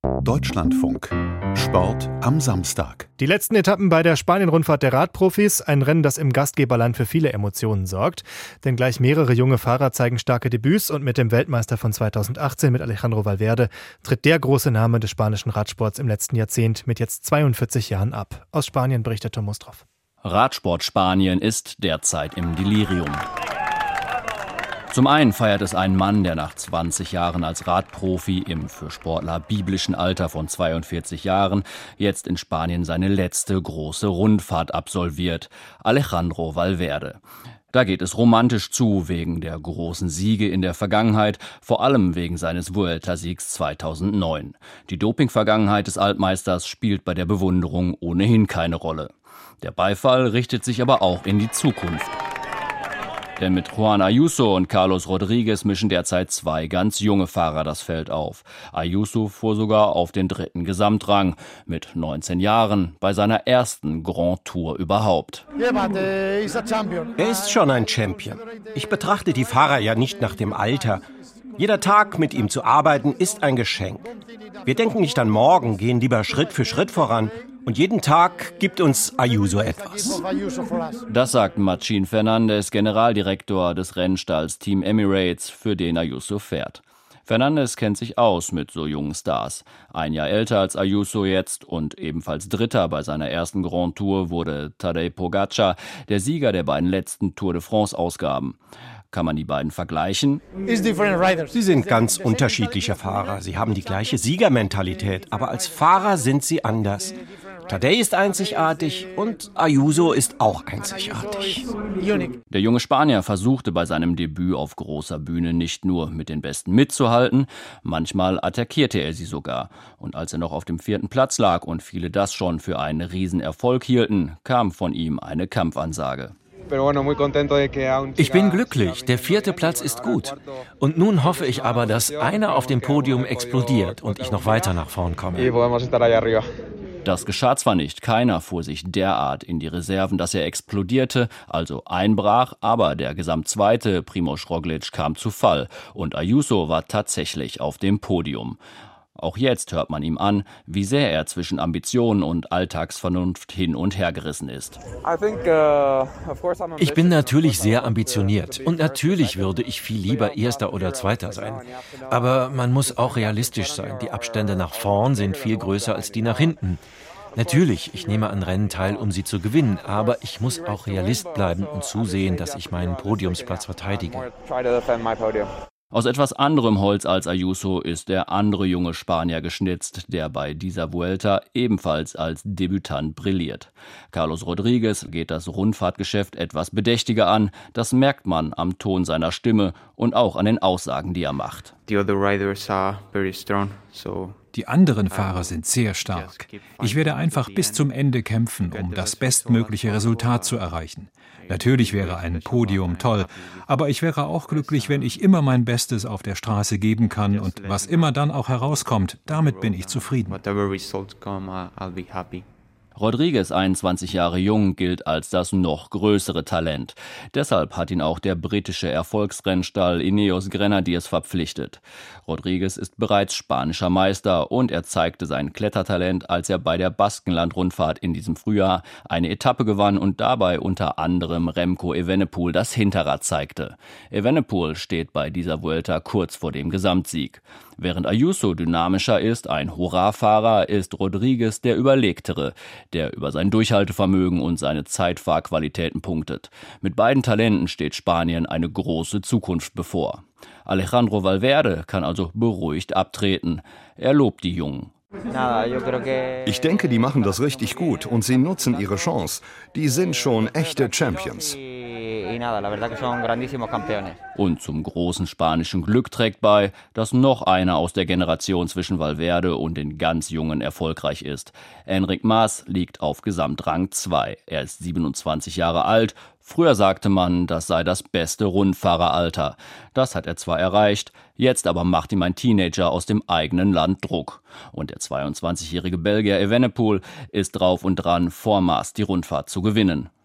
Deutschlandfunk. Sport am Samstag. Die letzten Etappen bei der Spanien-Rundfahrt der Radprofis. Ein Rennen, das im Gastgeberland für viele Emotionen sorgt. Denn gleich mehrere junge Fahrer zeigen starke Debüts. Und mit dem Weltmeister von 2018, mit Alejandro Valverde, tritt der große Name des spanischen Radsports im letzten Jahrzehnt mit jetzt 42 Jahren ab. Aus Spanien berichtet Tom Mustroff. Radsport Spanien ist derzeit im Delirium. Zum einen feiert es einen Mann, der nach 20 Jahren als Radprofi im für Sportler biblischen Alter von 42 Jahren jetzt in Spanien seine letzte große Rundfahrt absolviert, Alejandro Valverde. Da geht es romantisch zu, wegen der großen Siege in der Vergangenheit, vor allem wegen seines Vuelta-Siegs 2009. Die Doping-Vergangenheit des Altmeisters spielt bei der Bewunderung ohnehin keine Rolle. Der Beifall richtet sich aber auch in die Zukunft. Denn mit Juan Ayuso und Carlos Rodriguez mischen derzeit zwei ganz junge Fahrer das Feld auf. Ayuso fuhr sogar auf den 3. Gesamtrang mit 19 Jahren bei seiner ersten Grand Tour überhaupt. Er ist schon ein Champion. Ich betrachte die Fahrer ja nicht nach dem Alter. Jeder Tag mit ihm zu arbeiten ist ein Geschenk. Wir denken nicht an morgen, gehen lieber Schritt für Schritt voran. Und jeden Tag gibt uns Ayuso etwas. Das sagt Machín Fernández, Generaldirektor des Rennstalls Team Emirates, für den Ayuso fährt. Fernández kennt sich aus mit so jungen Stars. Ein Jahr älter als Ayuso jetzt und ebenfalls Dritter bei seiner ersten Grand Tour wurde Tadej Pogačar, der Sieger der beiden letzten Tour de France-Ausgaben. Kann man die beiden vergleichen? Sie sind ganz unterschiedliche Fahrer. Sie haben die gleiche Siegermentalität, aber als Fahrer sind sie anders. Tadej ist einzigartig und Ayuso ist auch einzigartig. Der junge Spanier versuchte bei seinem Debüt auf großer Bühne nicht nur mit den Besten mitzuhalten, manchmal attackierte er sie sogar. Und als er noch auf dem 4. Platz lag und viele das schon für einen Riesenerfolg hielten, kam von ihm eine Kampfansage. Ich bin glücklich, der 4. Platz ist gut. Und nun hoffe ich aber, dass einer auf dem Podium explodiert und ich noch weiter nach vorn komme. Das geschah zwar nicht, keiner fuhr sich derart in die Reserven, dass er explodierte, also einbrach, aber der Gesamtzweite, Primož Roglič, kam zu Fall und Ayuso war tatsächlich auf dem Podium. Auch jetzt hört man ihm an, wie sehr er zwischen Ambitionen und Alltagsvernunft hin und her gerissen ist. Ich bin natürlich sehr ambitioniert und natürlich würde ich viel lieber Erster oder Zweiter sein. Aber man muss auch realistisch sein. Die Abstände nach vorn sind viel größer als die nach hinten. Natürlich, ich nehme an Rennen teil, um sie zu gewinnen, aber ich muss auch Realist bleiben und zusehen, dass ich meinen Podiumsplatz verteidige. Aus etwas anderem Holz als Ayuso ist der andere junge Spanier geschnitzt, der bei dieser Vuelta ebenfalls als Debütant brilliert. Carlos Rodriguez geht das Rundfahrtgeschäft etwas bedächtiger an, das merkt man am Ton seiner Stimme und auch an den Aussagen, die er macht. Die anderen Fahrer sind sehr stark. Ich werde einfach bis zum Ende kämpfen, um das bestmögliche Resultat zu erreichen. Natürlich wäre ein Podium toll, aber ich wäre auch glücklich, wenn ich immer mein Bestes auf der Straße geben kann und was immer dann auch herauskommt, damit bin ich zufrieden. Rodriguez, 21 Jahre jung, gilt als das noch größere Talent. Deshalb hat ihn auch der britische Erfolgsrennstall Ineos Grenadiers verpflichtet. Rodriguez ist bereits spanischer Meister und er zeigte sein Klettertalent, als er bei der Baskenland-Rundfahrt in diesem Frühjahr eine Etappe gewann und dabei unter anderem Remco Evenepoel das Hinterrad zeigte. Evenepoel steht bei dieser Vuelta kurz vor dem Gesamtsieg. Während Ayuso dynamischer ist, ein Hurrafahrer, ist Rodriguez der Überlegtere, der über sein Durchhaltevermögen und seine Zeitfahrqualitäten punktet. Mit beiden Talenten steht Spanien eine große Zukunft bevor. Alejandro Valverde kann also beruhigt abtreten. Er lobt die Jungen. Ich denke, die machen das richtig gut und sie nutzen ihre Chance. Die sind schon echte Champions. Und zum großen spanischen Glück trägt bei, dass noch einer aus der Generation zwischen Valverde und den ganz Jungen erfolgreich ist. Enric Mas liegt auf Gesamtrang 2. Er ist 27 Jahre alt. Früher sagte man, das sei das beste Rundfahreralter. Das hat er zwar erreicht, jetzt aber macht ihm ein Teenager aus dem eigenen Land Druck. Und der 22-jährige Belgier Evenepoel ist drauf und dran, vor Mas die Rundfahrt zu gewinnen.